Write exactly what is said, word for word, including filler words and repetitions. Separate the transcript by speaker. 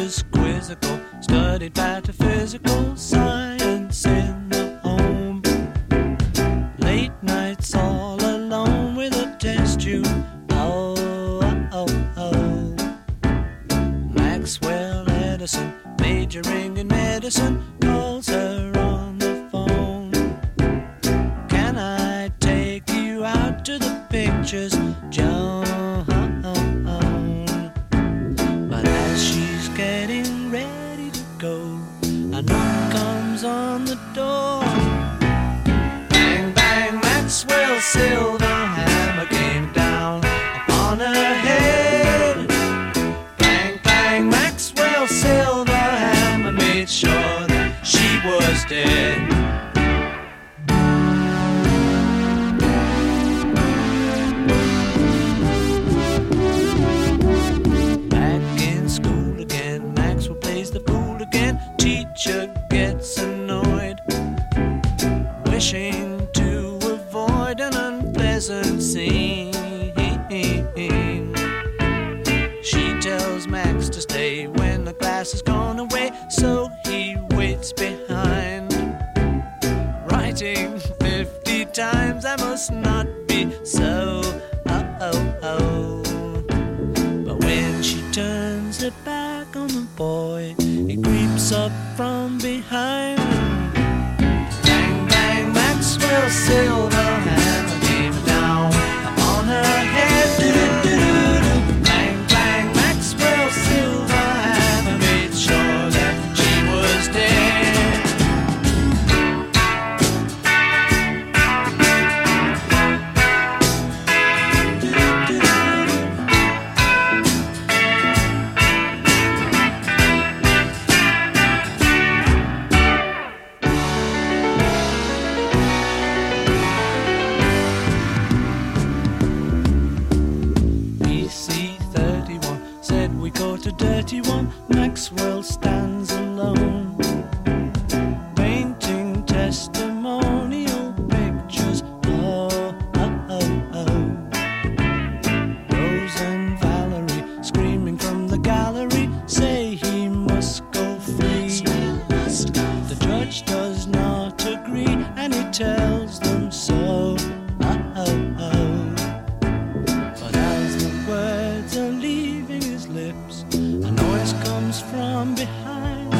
Speaker 1: was quizzical, studied pataphysical science in the home. Late nights all alone with a test tube. Oh, oh, oh, oh. Maxwell Edison, majoring in medicine, calls her on the phone. Can I take you out to the pictures, Joan? But as she's getting ready to go, a knock comes on the door. Bang, bang, Maxwell's silver hammer came down upon her head. Bang, bang, Maxwell's silver hammer made sure that she was dead. Teacher gets annoyed, wishing to avoid an unpleasant scene. She tells Max to stay when the class has gone away, so he waits behind, writing fifty times, I must not be so. Oh, oh, oh. But when she turns her back on the boy, he creeps up from behind. Bang, bang, Maxwell's silver hammer came down on her head. Do-do-do-do-do. Bang, bang, Maxwell's silver hammer made sure that she was dead. A dirty one, Maxwell stands alone, painting testimonial pictures. Oh, oh, oh, oh. Rose and Valerie, screaming from the gallery, say he must go free. The judge does not agree, and he tells them so. Oh, oh, oh. But as the words are leaving his lips, a noise comes from behind.